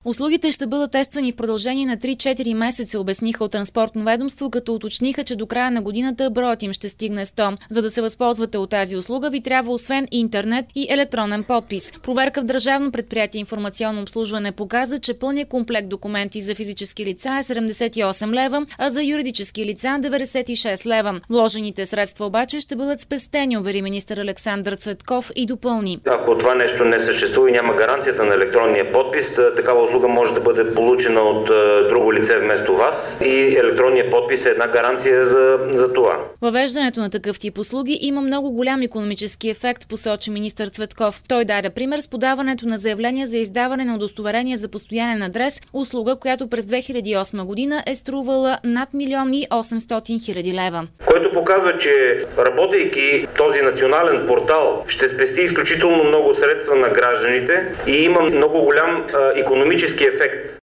Услугите ще бъдат тествани в продължение на 3-4 месеца, обясниха от Транспортно ведомство, като уточниха, че до края на годината броят им ще стигне 100. За да се възползвате от тази услуга, ви трябва освен интернет и електронен подпис. Проверка в Държавно предприятие информационно обслужване показа, че пълният комплект документи за физически лица е 78 лева, а за юридически лица 96 лева. Вложените средства обаче ще бъдат спестени, увери министър Александър Цветков и допълни. Ако това нещо не съществува и няма гаранцията на електронния подпис, такава услуга може да бъде получена от друго лице вместо вас и електронният подпис е една гаранция за това. Въвеждането на такъв тип услуги има много голям икономически ефект, посочи министър Цветков. Той даде пример с подаването на заявление за издаване на удостоверение за постоянен адрес, услуга, която през 2008 година е струвала над 1 800 000 лева. Което показва, че работейки този национален портал ще спести изключително много средства на гражданите и има много голям икономически ефект.